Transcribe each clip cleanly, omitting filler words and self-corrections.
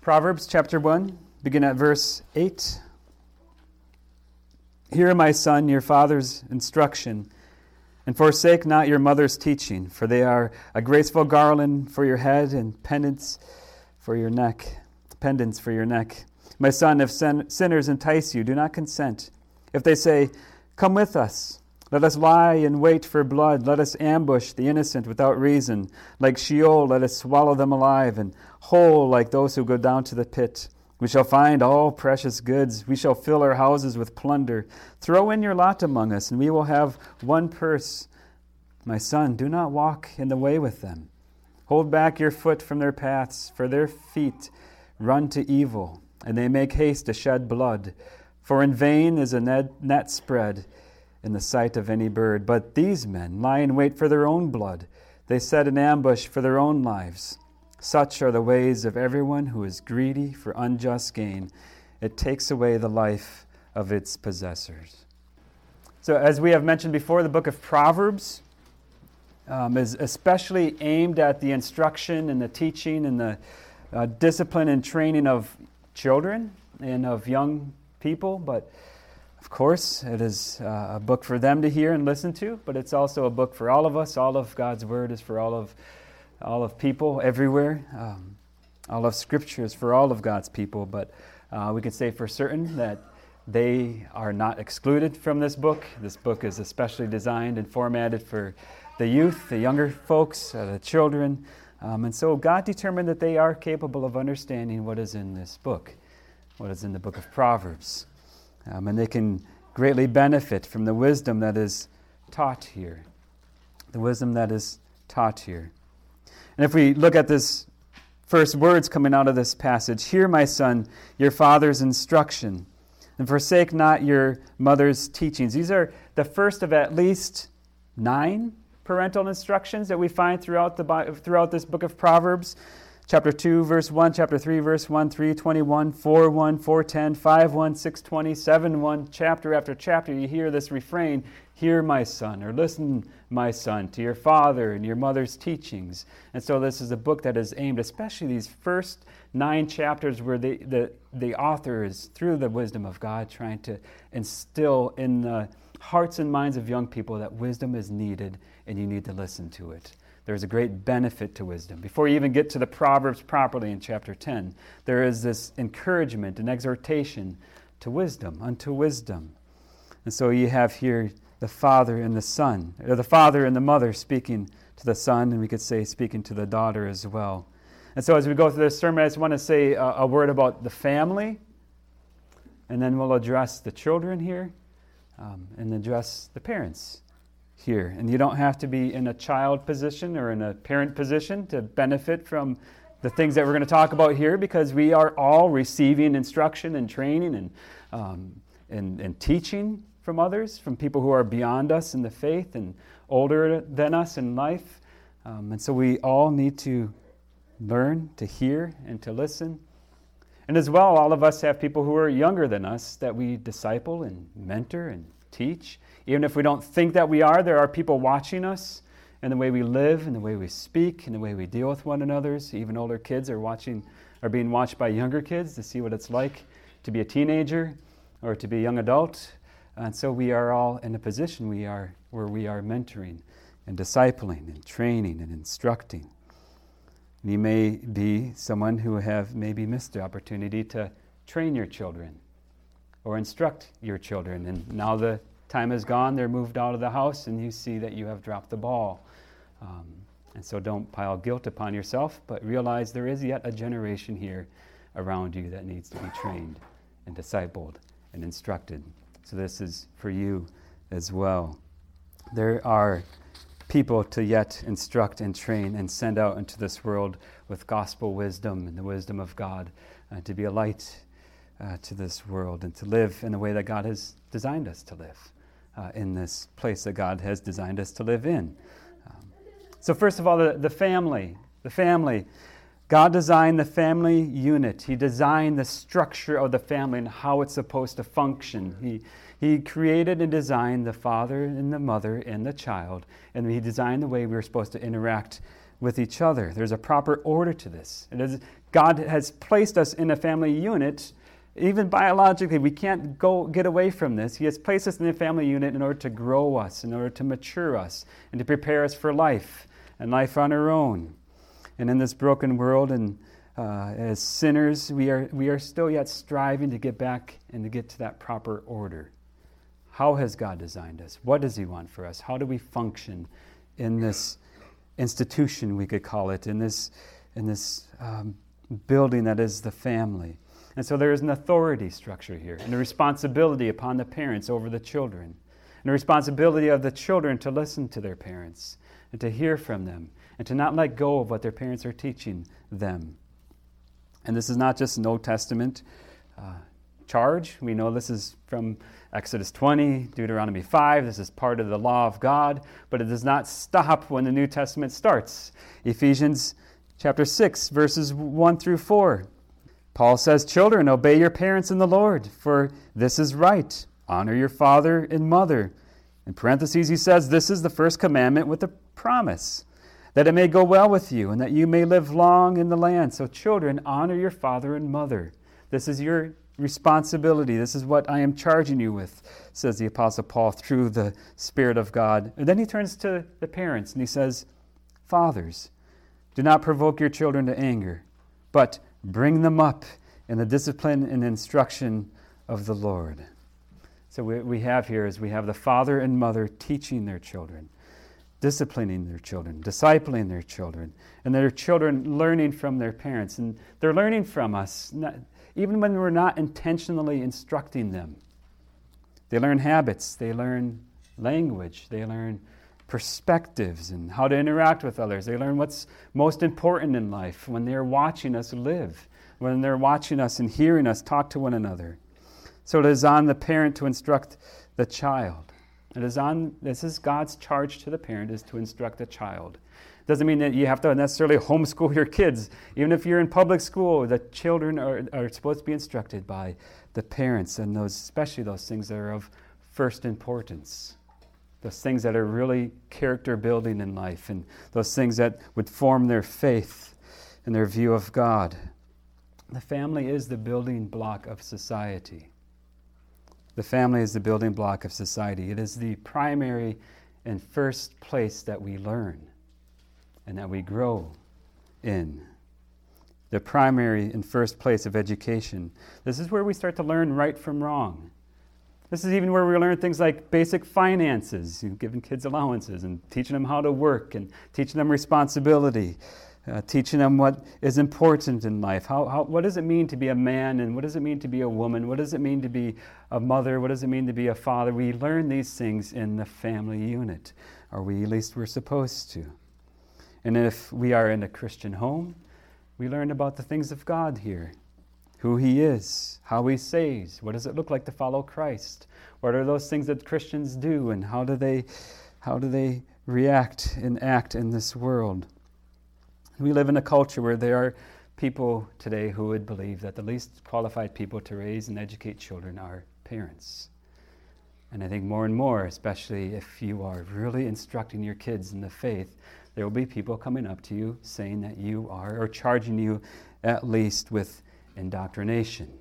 Proverbs chapter 1, begin at verse 8. Hear, my son, your father's instruction, and forsake not your mother's teaching, for they are a graceful garland for your head and pendants for your neck. My son, if sinners entice you, do not consent. If they say, come with us, let us lie in wait for blood, let us ambush the innocent without reason. Like Sheol, let us swallow them alive, and whole like those who go down to the pit. We shall find all precious goods. We shall fill our houses with plunder. Throw in your lot among us, and we will have one purse. My son, do not walk in the way with them. Hold back your foot from their paths, for their feet run to evil, and they make haste to shed blood. For in vain is a net spread in the sight of any bird. But these men lie in wait for their own blood. They set an ambush for their own lives. Such are the ways of everyone who is greedy for unjust gain. It takes away the life of its possessors. So as we have mentioned before, the book of Proverbs is especially aimed at the instruction and the teaching and the discipline and training of children and of young people. But of course, it is a book for them to hear and listen to, but it's also a book for all of us. All of God's Word is for all of people everywhere. All of Scripture is for all of God's people, but we can say for certain that they are not excluded from this book. This book is especially designed and formatted for the youth, the younger folks, the children. And so God determined that they are capable of understanding what is in this book, what is in the book of Proverbs. And they can greatly benefit from the wisdom that is taught here. The wisdom that is taught here. And if we look at this first words coming out of this passage, hear, my son, your father's instruction, and forsake not your mother's teachings. These are the first of at least 9 parental instructions that we find throughout this book of Proverbs. Chapter 2, verse 1, chapter 3, verse 1, 3:21, 4:1, 4:10, 5:1, 6:20, 7:1, chapter after chapter, you hear this refrain, hear my son, or listen, my son, to your father and your mother's teachings. And so this is a book that is aimed, especially these first 9 chapters where the author is, through the wisdom of God, trying to instill in the hearts and minds of young people that wisdom is needed and you need to listen to it. There's a great benefit to wisdom. Before you even get to the Proverbs properly in chapter 10, there is this encouragement and exhortation to wisdom, unto wisdom. And so you have here the father and the son, or the father and the mother speaking to the son, and we could say speaking to the daughter as well. And so as we go through this sermon, I just want to say a word about the family, and then we'll address the children here, and address the parents here. And you don't have to be in a child position or in a parent position to benefit from the things that we're going to talk about here, because we are all receiving instruction and training and teaching from others, from people who are beyond us in the faith and older than us in life. And so we all need to learn to hear and to listen. And as well, all of us have people who are younger than us that we disciple and mentor and teach. Even if we don't think that we are, there are people watching us and the way we live and the way we speak and the way we deal with one another. So even older kids are being watched by younger kids to see what it's like to be a teenager or to be a young adult. And so we are all in a position where we are mentoring and discipling and training and instructing. And you may be someone who have maybe missed the opportunity to train your children or instruct your children. And now the time is gone, they're moved out of the house, and you see that you have dropped the ball. And so don't pile guilt upon yourself, but realize there is yet a generation here around you that needs to be trained and discipled and instructed. So this is for you as well. There are people to yet instruct and train and send out into this world with gospel wisdom and the wisdom of God, to be a light to this world and to live in the way that God has designed us to live, in this place that God has designed us to live in. So first of all, the family. God designed the family unit. He designed the structure of the family and how it's supposed to function. He created and designed the father and the mother and the child, and He designed the way we were supposed to interact with each other. There's a proper order to this. God has placed us in a family unit. Even biologically, we can't get away from this. He has placed us in a family unit in order to grow us, in order to mature us, and to prepare us for life, and life on our own. And in this broken world, and as sinners, we are still yet striving to get back and to get to that proper order. How has God designed us? What does He want for us? How do we function in this institution, we could call it, in this building that is the family? And so there is an authority structure here, and a responsibility upon the parents over the children, and a responsibility of the children to listen to their parents, and to hear from them, and to not let go of what their parents are teaching them. And this is not just an Old Testament charge. We know this is from Exodus 20, Deuteronomy 5. This is part of the law of God, but it does not stop when the New Testament starts. Ephesians chapter 6, verses 1 through 4. Paul says, "Children, obey your parents in the Lord, for this is right. Honor your father and mother." In parentheses, he says, "This is the first commandment with a promise, that it may go well with you, and that you may live long in the land." So children, honor your father and mother. This is your responsibility. This is what I am charging you with, says the Apostle Paul through the Spirit of God. And then he turns to the parents and he says, "Fathers, do not provoke your children to anger, but bring them up in the discipline and instruction of the Lord." So we have here is we have the father and mother teaching their children, disciplining their children, discipling their children, and their children learning from their parents. And they're learning from us, even when we're not intentionally instructing them. They learn habits, they learn language, they learn perspectives and how to interact with others. They learn what's most important in life when they're watching us live, when they're watching us and hearing us talk to one another. So it is on the parent to instruct the child. This is God's charge to the parent, is to instruct the child. Doesn't mean that you have to necessarily homeschool your kids. Even if you're in public school, the children are supposed to be instructed by the parents, and especially those things that are of first importance. Those things that are really character building in life, and those things that would form their faith and their view of God. The family is the building block of society. The family is the building block of society. It is the primary and first place that we learn and that we grow in. The primary and first place of education. This is where we start to learn right from wrong. This is even where we learn things like basic finances, giving kids allowances and teaching them how to work and teaching them responsibility, teaching them what is important in life. What does it mean to be a man, and what does it mean to be a woman? What does it mean to be a mother? What does it mean to be a father? We learn these things in the family unit, or at least we're supposed to. And if we are in a Christian home, we learn about the things of God here. Who He is, how He saves, what does it look like to follow Christ? What are those things that Christians do, and how do they react and act in this world? We live in a culture where there are people today who would believe that the least qualified people to raise and educate children are parents. And I think more and more, especially if you are really instructing your kids in the faith, there will be people coming up to you saying that you are, or charging you at least with indoctrination.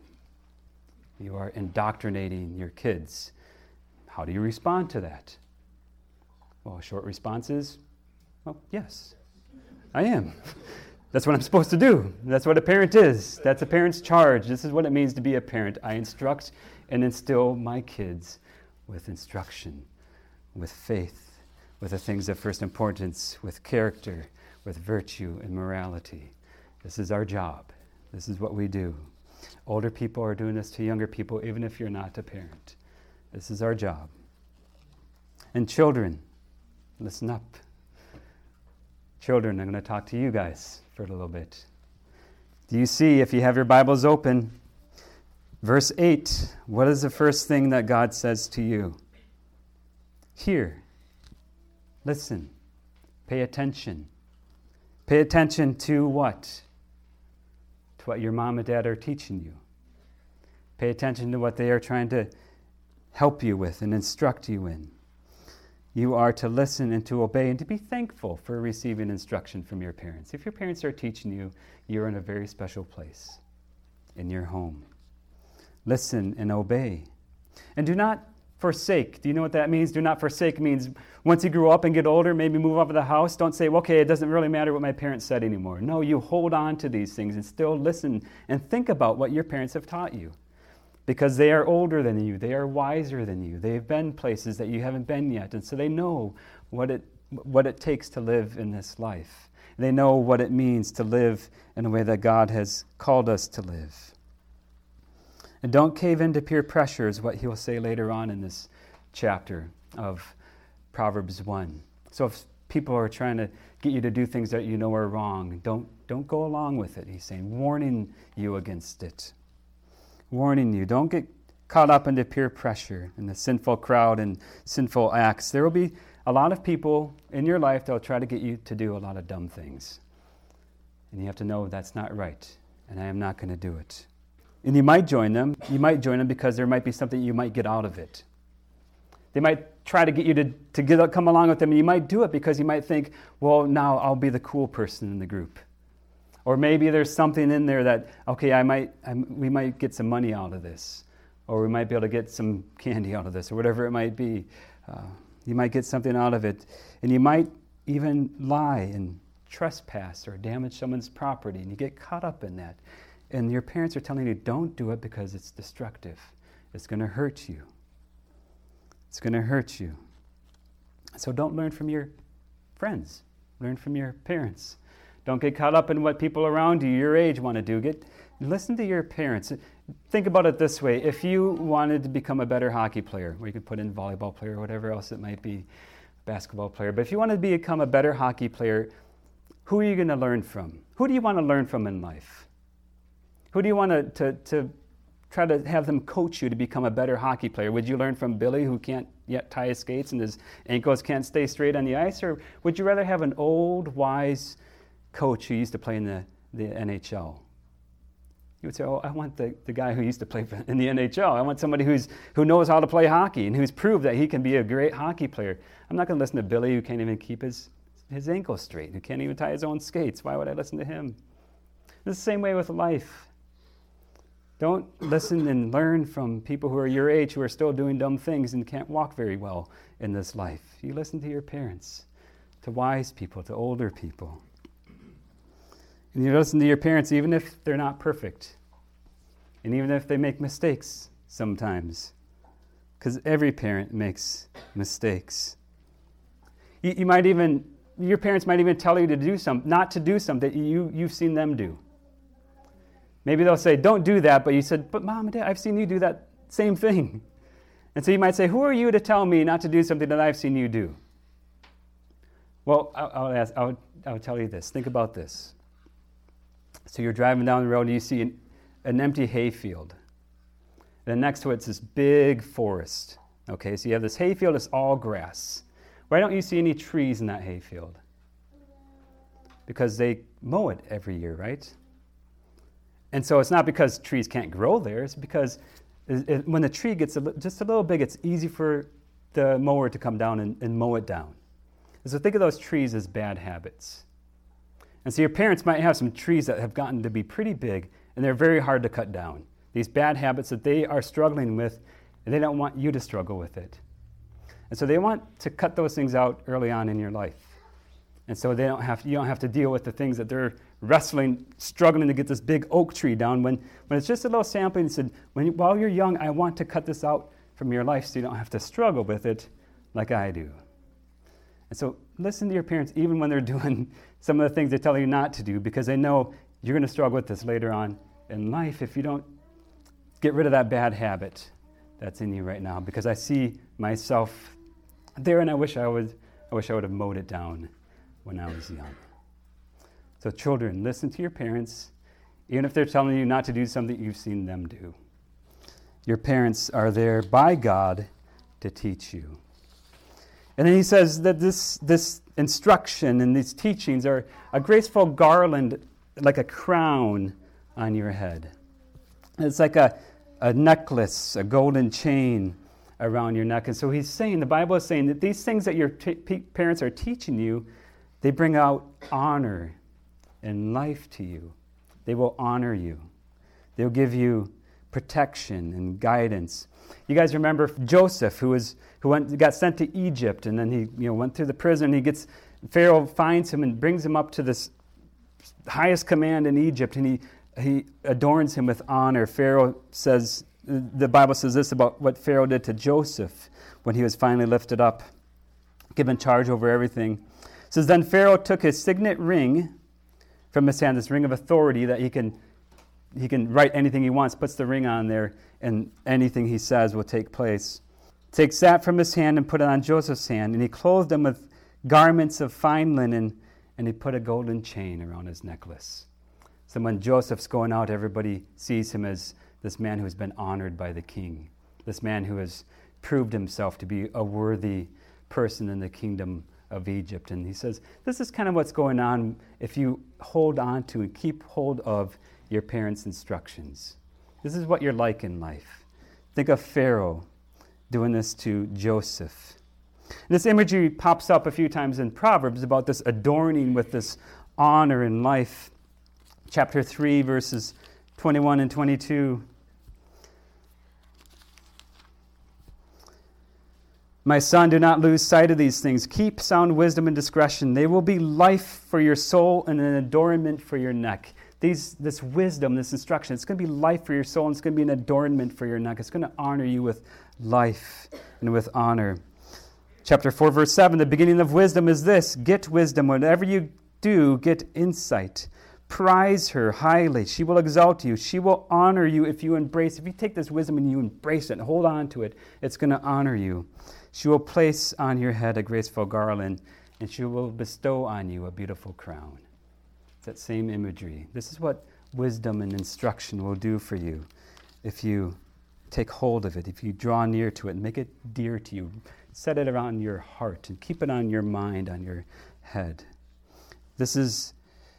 You are indoctrinating your kids. How do you respond to that? Well, a short response is, well, yes, I am. That's what I'm supposed to do. That's what a parent is. That's a parent's charge. This is what it means to be a parent. I instruct and instill my kids with instruction, with faith, with the things of first importance, with character, with virtue and morality. This is our job. This is what we do. Older people are doing this to younger people, even if you're not a parent. This is our job. And children, listen up. Children, I'm going to talk to you guys for a little bit. Do you see, if you have your Bibles open, verse 8, what is the first thing that God says to you? Hear, listen, pay attention. Pay attention to what? To what your mom and dad are teaching you. Pay attention to what they are trying to help you with and instruct you in. you are to listen and to obey and to be thankful for receiving instruction from your parents. If your parents are teaching you, you're in a very special place in your home. Listen and obey. And do not forsake. Do you know what that means? Do not forsake means once you grow up and get older, maybe move out of the house, don't say, well, okay, it doesn't really matter what my parents said anymore. No, you hold on to these things and still listen and think about what your parents have taught you. Because they are older than you, they are wiser than you. They've been places that you haven't been yet, and so they know what it takes to live in this life. They know what it means to live in a way that God has called us to live. And don't cave into peer pressure is what he'll say later on in this chapter of Proverbs 1. So if people are trying to get you to do things that you know are wrong, don't go along with it, he's saying, warning you against it. Warning you, don't get caught up into peer pressure and the sinful crowd and sinful acts. There will be a lot of people in your life that will try to get you to do a lot of dumb things. And you have to know that's not right, and I am not going to do it. And you might join them. You might join them because there might be something you might get out of it. They might try to get you to come along with them, and you might do it because you might think, well, now I'll be the cool person in the group. Or maybe there's something in there that, okay, we might get some money out of this. Or we might be able to get some candy out of this, or whatever it might be. You might get something out of it. And you might even lie and trespass or damage someone's property, and you get caught up in that. And your parents are telling you, don't do it because it's destructive. It's going to hurt you. It's going to hurt you. So don't learn from your friends. Learn from your parents. Don't get caught up in what people around you, your age, want to do. Listen to your parents. Think about it this way. If you wanted to become a better hockey player, or you could put in volleyball player or whatever else it might be, basketball player, but if you wanted to become a better hockey player, who are you going to learn from? Who do you want to learn from in life? Who do you want to try to have them coach you to become a better hockey player? Would you learn from Billy, who can't yet tie his skates and his ankles can't stay straight on the ice? Or would you rather have an old, wise coach who used to play in the NHL? You would say, oh, I want the guy who used to play in the NHL. I want somebody who knows how to play hockey and who's proved that he can be a great hockey player. I'm not going to listen to Billy, who can't even keep his ankles straight, who can't even tie his own skates. Why would I listen to him? It's the same way with life. Don't listen and learn from people who are your age, who are still doing dumb things and can't walk very well in this life. You listen to your parents, to wise people, to older people. And you listen to your parents even if they're not perfect. And even if they make mistakes sometimes. Because every parent makes mistakes. Your parents might even tell you to do not to do something that you've seen them do. Maybe they'll say, don't do that, but you said, but Mom and Dad, I've seen you do that same thing. And so you might say, who are you to tell me not to do something that I've seen you do? Well, I'll tell you this. Think about this. So you're driving down the road and you see an empty hayfield. Then next to it's this big forest. Okay, so you have this hayfield, it's all grass. Why don't you see any trees in that hayfield? Because they mow it every year, right? And so it's not because trees can't grow there, it's because when the tree gets just a little big, it's easy for the mower to come down and mow it down. And so think of those trees as bad habits. And so your parents might have some trees that have gotten to be pretty big, and they're very hard to cut down. These bad habits that they are struggling with, and they don't want you to struggle with it. And so they want to cut those things out early on in your life. And so you don't have to deal with the things that they're struggling to get this big oak tree down. When it's just a little sampling, it said, while you're young, I want to cut this out from your life so you don't have to struggle with it like I do. And so listen to your parents even when they're doing some of the things they tell you not to do, because they know you're going to struggle with this later on in life if you don't get rid of that bad habit that's in you right now. Because I see myself there, and I wish I would have mowed it down when I was young. So children, listen to your parents, even if they're telling you not to do something you've seen them do. Your parents are there by God to teach you. And then he says that this instruction and these teachings are a graceful garland, like a crown on your head. It's like a necklace, a golden chain around your neck. And so he's saying, the Bible is saying that these things that your parents are teaching you, they bring out honor and life to you. They will honor you. They'll give you protection and guidance. You guys remember Joseph, who got sent to Egypt, and then he went through the prison. Pharaoh finds him and brings him up to this highest command in Egypt, and he adorns him with honor. Pharaoh says, the Bible says this about what Pharaoh did to Joseph when he was finally lifted up, given charge over everything. It says, then Pharaoh took his signet ring from his hand, this ring of authority that he can write anything he wants, puts the ring on there, and anything he says will take place. Takes that from his hand and put it on Joseph's hand, and he clothed him with garments of fine linen, and he put a golden chain around his necklace. So when Joseph's going out, everybody sees him as this man who has been honored by the king, this man who has proved himself to be a worthy person in the kingdom of Egypt. And he says, this is kind of what's going on if you hold on to and keep hold of your parents' instructions. This is what you're like in life. Think of Pharaoh doing this to Joseph. And this imagery pops up a few times in Proverbs about this adorning with this honor in life. Chapter 3, verses 21 and 22. My son, do not lose sight of these things. Keep sound wisdom and discretion. They will be life for your soul and an adornment for your neck. This wisdom, this instruction, it's going to be life for your soul, and it's going to be an adornment for your neck. It's going to honor you with life and with honor. Chapter 4, verse 7, the beginning of wisdom is this: get wisdom. Whatever you do, get insight. Prize her highly. She will exalt you. She will honor you if you embrace. If you take this wisdom and you embrace it and hold on to it, it's going to honor you. She will place on your head a graceful garland, and she will bestow on you a beautiful crown. It's that same imagery. This is what wisdom and instruction will do for you if you take hold of it, if you draw near to it and make it dear to you. Set it around your heart and keep it on your mind, on your head. This is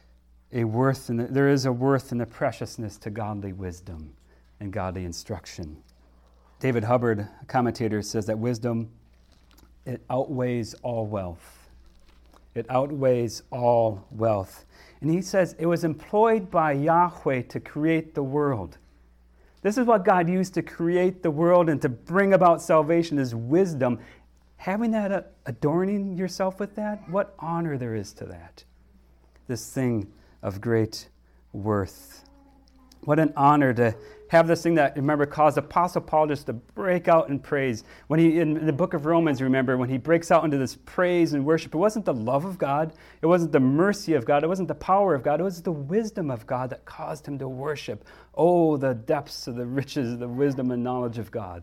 a worth, and there is a worth and a preciousness to godly wisdom and godly instruction. David Hubbard, a commentator, says that wisdom, it outweighs all wealth. It outweighs all wealth. And he says it was employed by Yahweh to create the world. This is what God used to create the world and to bring about salvation, is wisdom. Having that, adorning yourself with that, what honor there is to that. This thing of great worth. What an honor to have this thing that, remember, caused Apostle Paul just to break out in praise. When he, in the book of Romans, remember, when he breaks out into this praise and worship, it wasn't the love of God, it wasn't the mercy of God, it wasn't the power of God, it was the wisdom of God that caused him to worship. Oh, the depths of the riches, the wisdom and knowledge of God.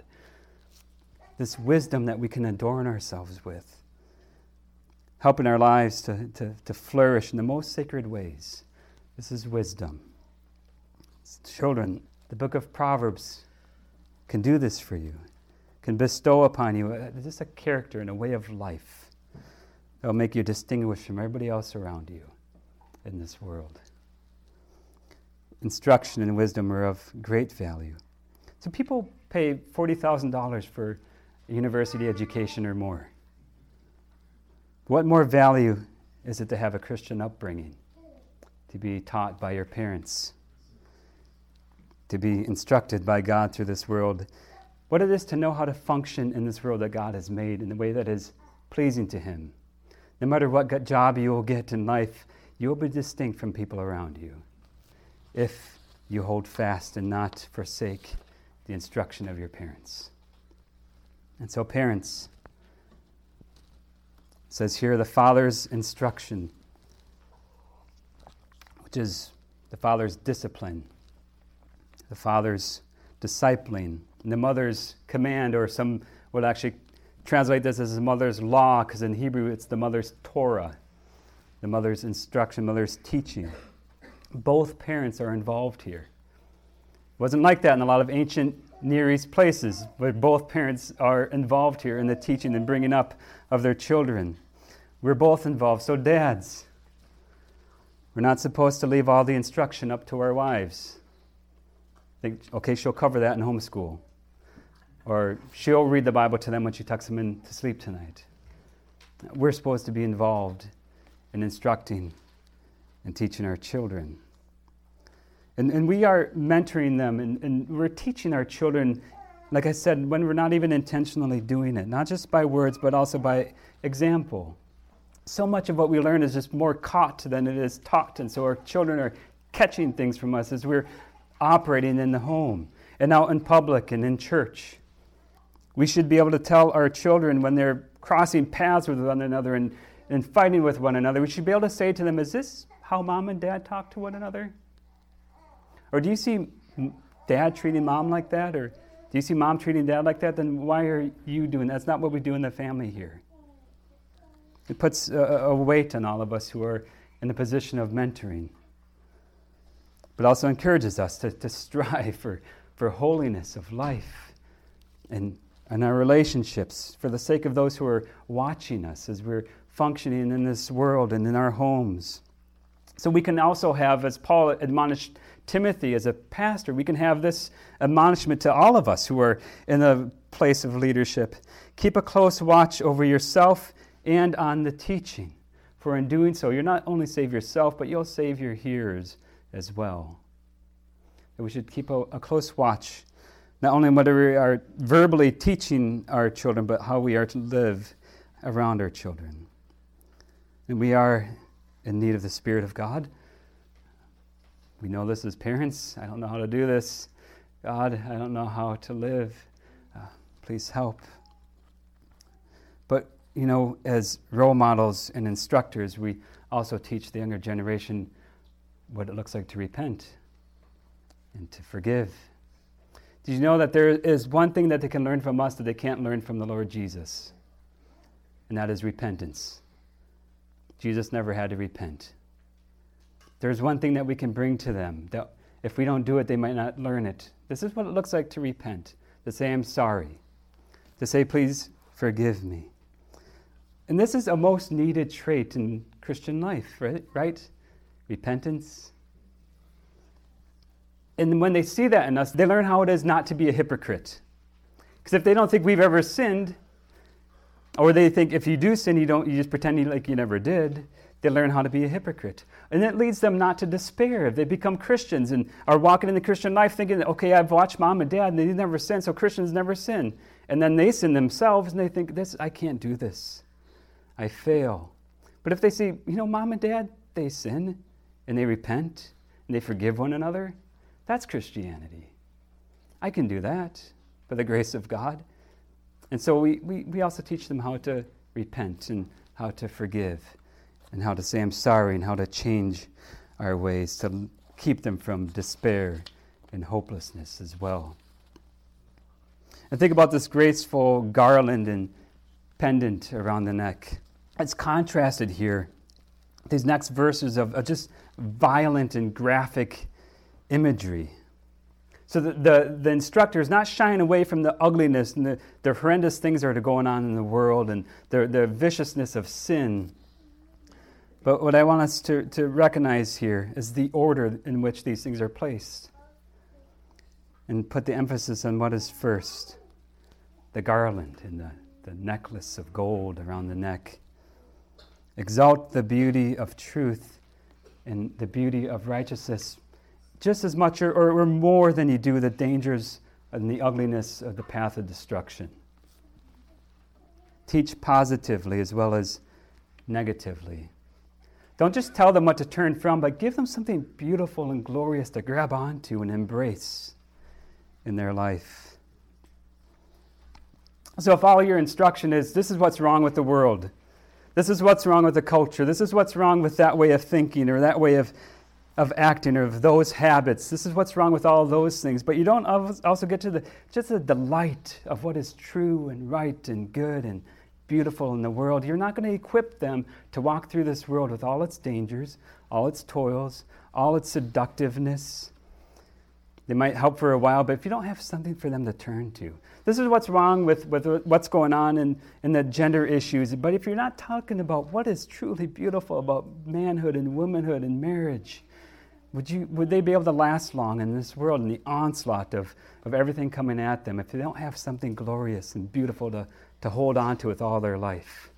This wisdom that we can adorn ourselves with, helping our lives to flourish in the most sacred ways. This is wisdom. Children, the book of Proverbs can do this for you, can bestow upon you just a character and a way of life that will make you distinguished from everybody else around you in this world. Instruction and wisdom are of great value. So people pay $40,000 for a university education or more. What more value is it to have a Christian upbringing, to be taught by your parents, to be instructed by God through this world, what it is to know how to function in this world that God has made in a way that is pleasing to Him. No matter what job you will get in life, you will be distinct from people around you if you hold fast and not forsake the instruction of your parents. And so parents, it says here, the father's instruction, which is the father's discipline, the father's discipling, and the mother's command, or some would actually translate this as the mother's law, because in Hebrew it's the mother's Torah, the mother's instruction, mother's teaching. Both parents are involved here. It wasn't like that in a lot of ancient Near East places, where both parents are involved here in the teaching and bringing up of their children. We're both involved. So dads, we're not supposed to leave all the instruction up to our wives. Think, okay, she'll cover that in homeschool. Or she'll read the Bible to them when she tucks them in to sleep tonight. We're supposed to be involved in instructing and teaching our children. And we are mentoring them, and we're teaching our children, like I said, when we're not even intentionally doing it, not just by words, but also by example. So much of what we learn is just more caught than it is taught, and so our children are catching things from us as we're operating in the home and out in public and in church. We should be able to tell our children when they're crossing paths with one another and fighting with one another, we should be able to say to them, is this how mom and dad talk to one another? Or do you see dad treating mom like that? Or do you see mom treating dad like that? Then why are you doing that? That's not what we do in the family here. It puts a weight on all of us who are in the position of mentoring. But also encourages us to strive for holiness of life and our relationships for the sake of those who are watching us as we're functioning in this world and in our homes. So we can also have, as Paul admonished Timothy as a pastor, we can have this admonishment to all of us who are in a place of leadership. Keep a close watch over yourself and on the teaching. For in doing so, you'll not only save yourself, but you'll save your hearers as well. And we should keep a close watch, not only whether we are verbally teaching our children, but how we are to live around our children. And we are in need of the Spirit of God. We know this as parents. I don't know how to do this. God, I don't know how to live. Please help. But, as role models and instructors, we also teach the younger generation what it looks like to repent and to forgive. Did you know that there is one thing that they can learn from us that they can't learn from the Lord Jesus? And that is repentance. Jesus never had to repent. There's one thing that we can bring to them, that if we don't do it, they might not learn it. This is what it looks like to repent, to say, I'm sorry, to say, please forgive me. And this is a most needed trait in Christian life, right? Repentance. And when they see that in us, they learn how it is not to be a hypocrite. Because if they don't think we've ever sinned, or they think if you do sin, you just pretend like you never did, they learn how to be a hypocrite. And that leads them not to despair. They become Christians and are walking in the Christian life thinking, okay, I've watched mom and dad and they never sin, so Christians never sin. And then they sin themselves and they think, I can't do this. I fail. But if they see, mom and dad, they sin and they repent and they forgive one another, that's Christianity. I can do that by the grace of God. And so we also teach them how to repent and how to forgive and how to say I'm sorry and how to change our ways to keep them from despair and hopelessness as well. And think about this graceful garland and pendant around the neck. It's contrasted here. These next verses of just violent and graphic imagery. So the instructor is not shying away from the ugliness and the horrendous things that are going on in the world and the viciousness of sin. But what I want us to recognize here is the order in which these things are placed. And put the emphasis on what is first. The garland and the necklace of gold around the neck. Exalt the beauty of truth and the beauty of righteousness just as much or more than you do the dangers and the ugliness of the path of destruction. Teach positively as well as negatively. Don't just tell them what to turn from, but give them something beautiful and glorious to grab onto and embrace in their life. So if all your instruction is, this is what's wrong with the world, this is what's wrong with the culture, this is what's wrong with that way of thinking or that way of acting or of those habits. This is what's wrong with all those things. But you don't also get to the delight of what is true and right and good and beautiful in the world. You're not going to equip them to walk through this world with all its dangers, all its toils, all its seductiveness. They might help for a while, but if you don't have something for them to turn to. This is what's wrong with what's going on in the gender issues. But if you're not talking about what is truly beautiful about manhood and womanhood and marriage, would they be able to last long in this world, in the onslaught of everything coming at them, if they don't have something glorious and beautiful to hold on to with all their life?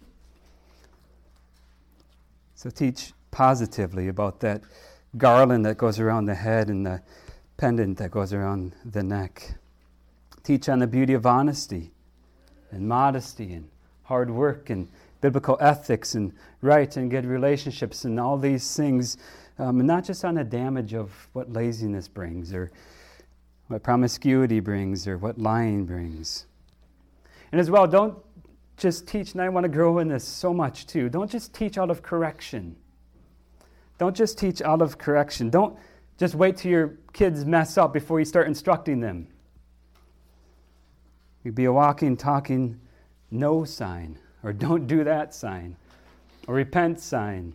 So teach positively about that garland that goes around the head and the pendant that goes around the neck. Teach on the beauty of honesty and modesty and hard work and biblical ethics and right and good relationships and all these things, and not just on the damage of what laziness brings or what promiscuity brings or what lying brings. And as well, don't just teach, and I want to grow in this so much too, don't just teach out of correction. Don't just teach out of correction. Don't just wait till your kids mess up before you start instructing them. You'd be a walking, talking no sign, or don't do that sign, or repent sign.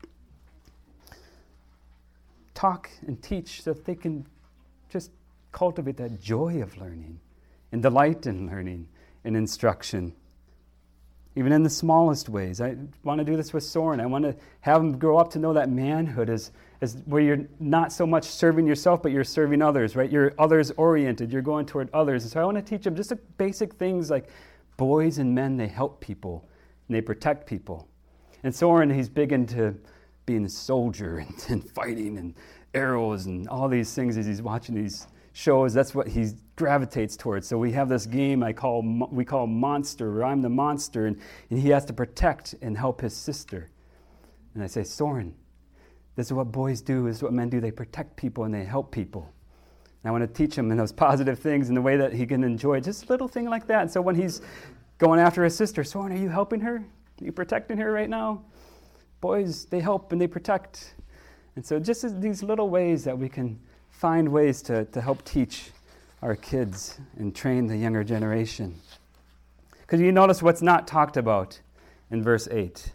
Talk and teach so that they can just cultivate that joy of learning and delight in learning and instruction. Even in the smallest ways. I want to do this with Soren. I want to have him grow up to know that manhood is where you're not so much serving yourself, but you're serving others, right? You're others-oriented. You're going toward others. And so I want to teach him just basic things like boys and men, they help people and they protect people. And Soren, he's big into being a soldier and fighting and arrows and all these things as he's watching these shows. That's what he gravitates towards. So we have this game we call Monster, where I'm the monster, and he has to protect and help his sister. And I say, Soren, this is what boys do, this is what men do. They protect people and they help people. And I want to teach him in those positive things in the way that he can enjoy just a little thing like that. And so when he's going after his sister, Soren, are you helping her? Are you protecting her right now? Boys, they help and they protect. And so just these little ways that we can find ways to help teach our kids and train the younger generation. Because you notice what's not talked about in verse 8.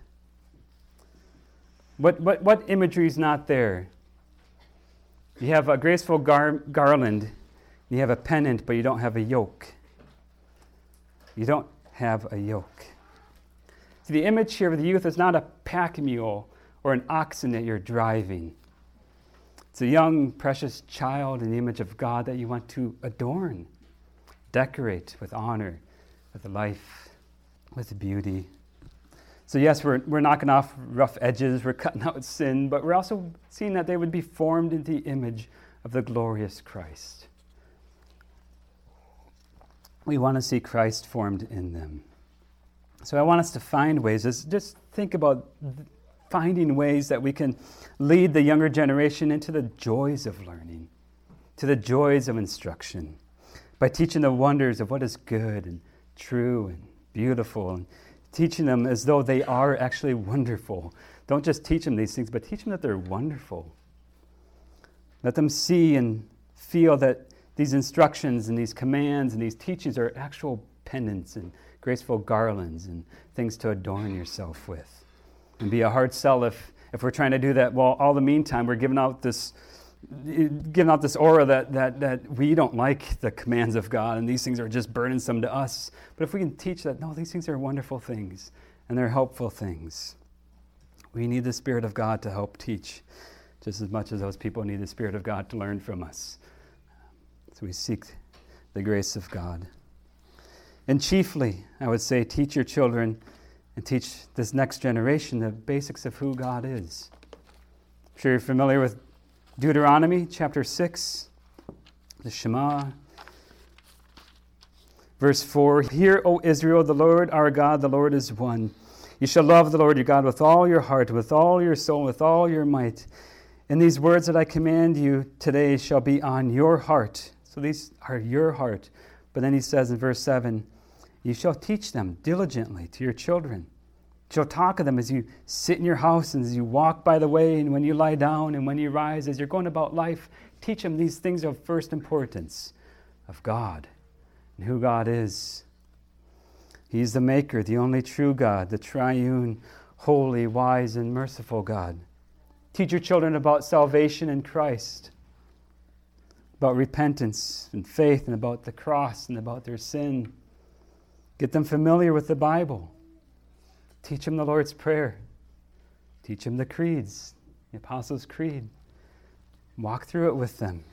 What imagery is not there? You have a graceful garland, you have a pennant, but you don't have a yoke. You don't have a yoke. See, the image here of the youth is not a pack mule or an oxen that you're driving. It's a young, precious child in the image of God that you want to adorn, decorate with honor, with life, with beauty. So yes, we're knocking off rough edges, we're cutting out sin, but we're also seeing that they would be formed in the image of the glorious Christ. We want to see Christ formed in them. So I want us to find ways, just think about finding ways that we can lead the younger generation into the joys of learning, to the joys of instruction, by teaching the wonders of what is good and true and beautiful, and teaching them as though they are actually wonderful. Don't just teach them these things, but teach them that they're wonderful. Let them see and feel that these instructions and these commands and these teachings are actual pendants and graceful garlands and things to adorn yourself with. And be a hard sell if we're trying to do that. Well, all the meantime, we're giving out this aura that we don't like the commands of God, and these things are just burdensome to us. But if we can teach that, no, these things are wonderful things, and they're helpful things. We need the Spirit of God to help teach, just as much as those people need the Spirit of God to learn from us. So we seek the grace of God. And chiefly, I would say, teach your children and teach this next generation the basics of who God is. I'm sure you're familiar with Deuteronomy chapter 6, the Shema. Verse 4, Hear, O Israel, the Lord our God, the Lord is one. You shall love the Lord your God with all your heart, with all your soul, with all your might. And these words that I command you today shall be on your heart. So these are your heart. But then he says in verse 7, You shall teach them diligently to your children. You shall talk of them as you sit in your house and as you walk by the way and when you lie down and when you rise, as you're going about life. Teach them these things of first importance of God and who God is. He's the maker, the only true God, the triune, holy, wise, and merciful God. Teach your children about salvation in Christ, about repentance and faith, and about the cross and about their sin. Get them familiar with the Bible. Teach them the Lord's Prayer. Teach them the creeds, the Apostles' Creed. Walk through it with them.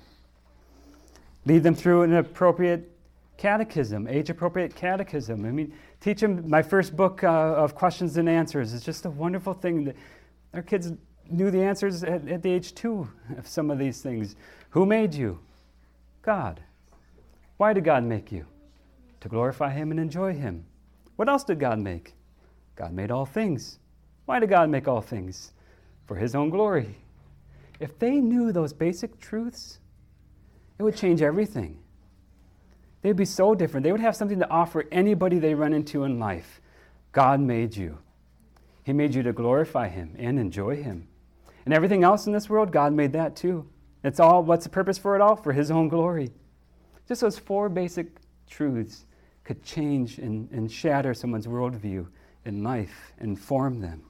Lead them through an appropriate catechism, age-appropriate catechism. I mean, teach them my first book of questions and answers. It's just a wonderful thing that our kids knew the answers at the age 2 of some of these things. Who made you? God. Why did God make you? To glorify Him and enjoy Him. What else did God make? God made all things. Why did God make all things? For His own glory. If they knew those basic truths, it would change everything. They'd be so different. They would have something to offer anybody they run into in life. God made you. He made you to glorify Him and enjoy Him. And everything else in this world, God made that too. It's all, what's the purpose for it all? For His own glory. Just those 4 basic truths could change and shatter someone's worldview in life and form them.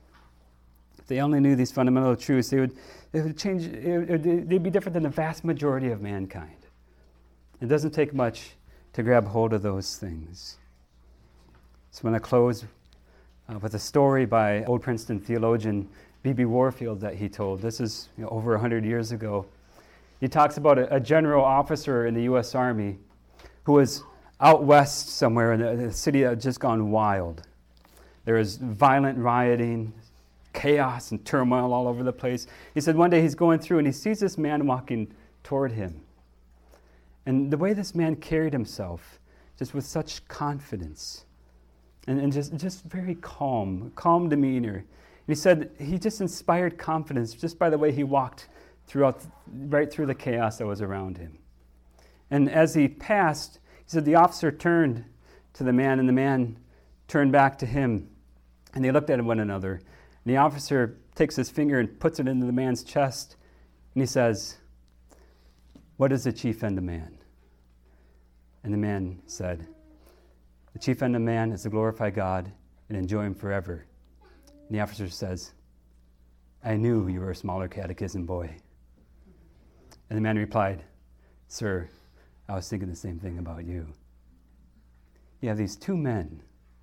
If they only knew these fundamental truths, they would change. They'd be different than the vast majority of mankind. It doesn't take much to grab hold of those things. So I'm going to close with a story by old Princeton theologian B.B. Warfield that he told. This is over 100 years ago. He talks about a general officer in the U.S. Army who was out west somewhere, and the city had just gone wild. There was violent rioting, chaos and turmoil all over the place. He said one day he's going through and he sees this man walking toward him. And the way this man carried himself, just with such confidence and just very calm demeanor. And he said he just inspired confidence just by the way he walked right through the chaos that was around him. And as he passed, he said the officer turned to the man, and the man turned back to him. And they looked at one another. And the officer takes his finger and puts it into the man's chest. And he says, "What is the chief end of man?" And the man said, "The chief end of man is to glorify God and enjoy Him forever." And the officer says, "I knew you were a smaller catechism boy." And the man replied, "Sir, I was thinking the same thing about you." You have these 2 men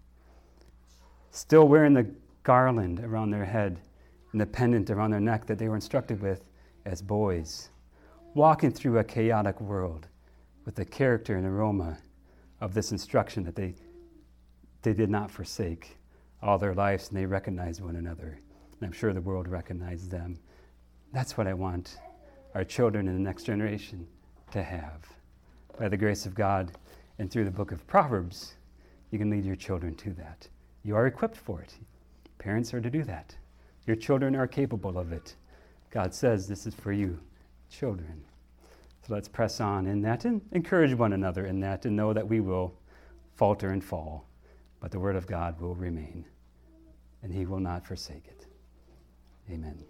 still wearing the garland around their head and the pendant around their neck that they were instructed with as boys, walking through a chaotic world with the character and aroma of this instruction that they did not forsake all their lives, and they recognized one another. And I'm sure the world recognized them. That's what I want our children in the next generation to have. By the grace of God and through the book of Proverbs, you can lead your children to that. You are equipped for it. Parents are to do that. Your children are capable of it. God says this is for you, children. So let's press on in that and encourage one another in that, and know that we will falter and fall, but the Word of God will remain, and He will not forsake it. Amen.